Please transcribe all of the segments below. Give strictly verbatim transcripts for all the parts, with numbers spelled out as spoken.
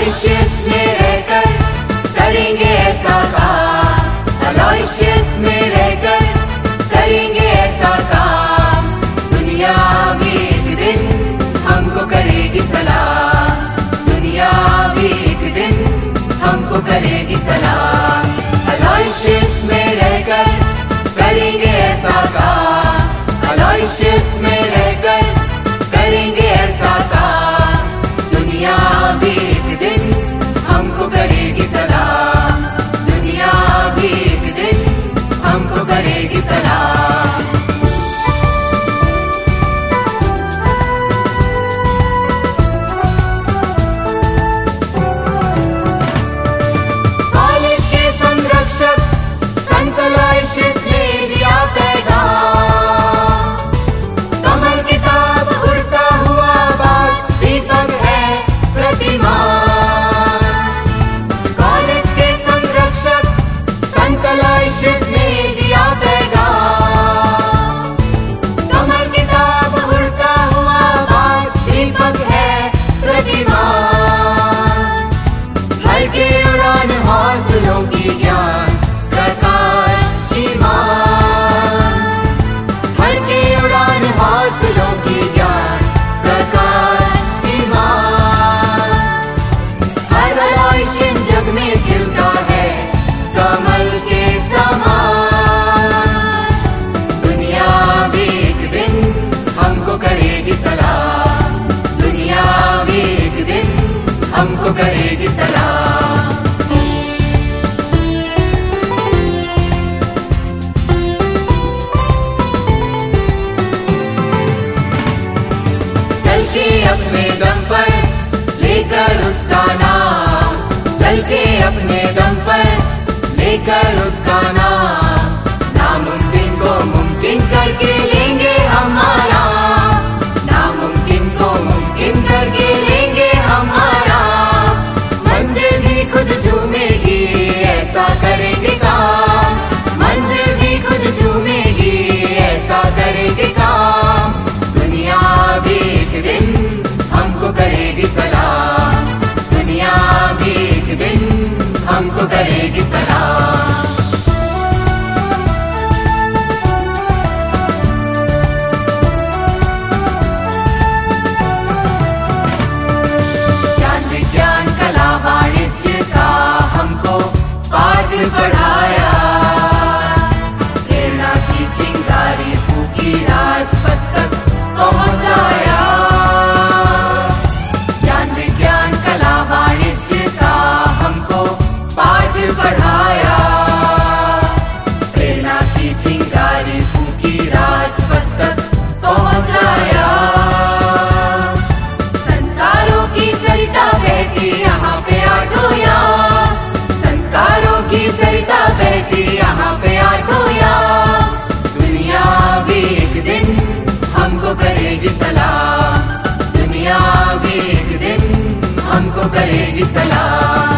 Aloysius में रहकर करेंगे ऐसा काम, अलोयशियस में रहकर करेंगे ऐसा काम। दुनिया भी एक दिन हमको करेगी सलाम, दुनिया भी एक दिन हमको करेगी सलाम। अलोयशियस में रहकर करेंगे ऐसा काम, अलोयशियस में रहकर करेंगे ऐसा काम। दुनिया भी एक दिन हमको करेगी सलाम, दुनिया भी एक दिन हमको करेगी सलाम। कॉलेज के संरक्षक संत अलोयशियस ने दिया पैगाम, कमल किताब उड़ता हुआ बाज दीपक है प्रतिमा। कॉलेज के संरक्षक संत अलोयशियस ने दिया पैगाम, कमल किताब उड़ता हुआ बाज दीपक है प्रतिमा। हर के उड़ान हौसलों की ज्ञान प्रकाश की मान, हर के उड़ान हौसलों की ज्ञान प्रकाश की मान। हर अलोयशियन जग में खिलता है कमल के समान। दुनिया भी एक दिन हमको करेगी सलाम, दुनिया भी एक दिन हमको करेगी सलाम। चल के अपने दम पर लेकर उसका नाम, चल के अपने दम पर लेकर उसका नाम। नामुमकिन को मुमकिन करके लेंगे हमारा, नामुमकिन को मुमकिन करके लेंगे हमारा। मंजिल भी खुद झूमेगी ऐसा करेंगे काम, मंजिल भी खुद झूमेगी ऐसा करेंगे काम। दुनिया भी एक दिन हमको करेगी सलाम, दुनिया भी एक दिन हमको करेगी सलाम। ज्ञान विज्ञान कला वाणिज्य का हमको पाठ पढ़ाया, प्रेरणा की चिंगारी फूकी राजपथ तक पहुंचाया। ज्ञान विज्ञान कला वाणिज्य का हमको पाठ पढ़ाया, प्रेरणा की चिंगारी फूकी राजपथ तक पहुंचाया। संस्कारों की सरिता बहती यहाँ पे आठों याम, संस्कारों की सरिता बहती यहाँ पे आठों याम। दुनिया भी एक दिन हमको करेगी सलाम, दुनिया भी एक दिन हमको करेगी सलाम।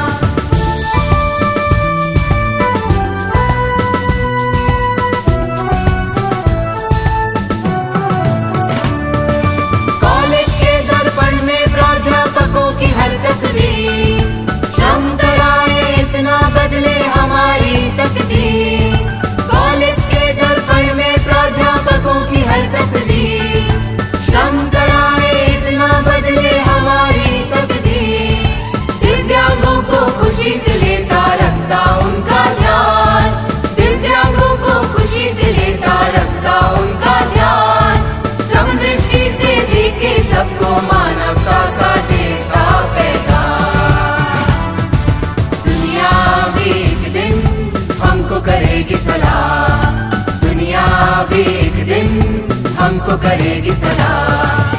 कॉलेज के दर्पण में प्राध्यापकों की हर तस्वीर, श्रम कराए इतना बदले हमारी तकदीर। कॉलेज के दर्पण में प्राध्यापकों की हर तस्वीर, श्रम कराए इतना बदले हमारी तकदीर। दिव्यांगों को खुशी से लेता रखता उनका ध्यान, दिव्यांगों को खुशी से लेता रखता उनका ध्यान। समदृष्टि से देखे सबको मानवता का देता पैगाम। दुनिया भी एक दिन हमको करेगी सलाम, दुनिया भी एक दिन हमको करेगी सलाम।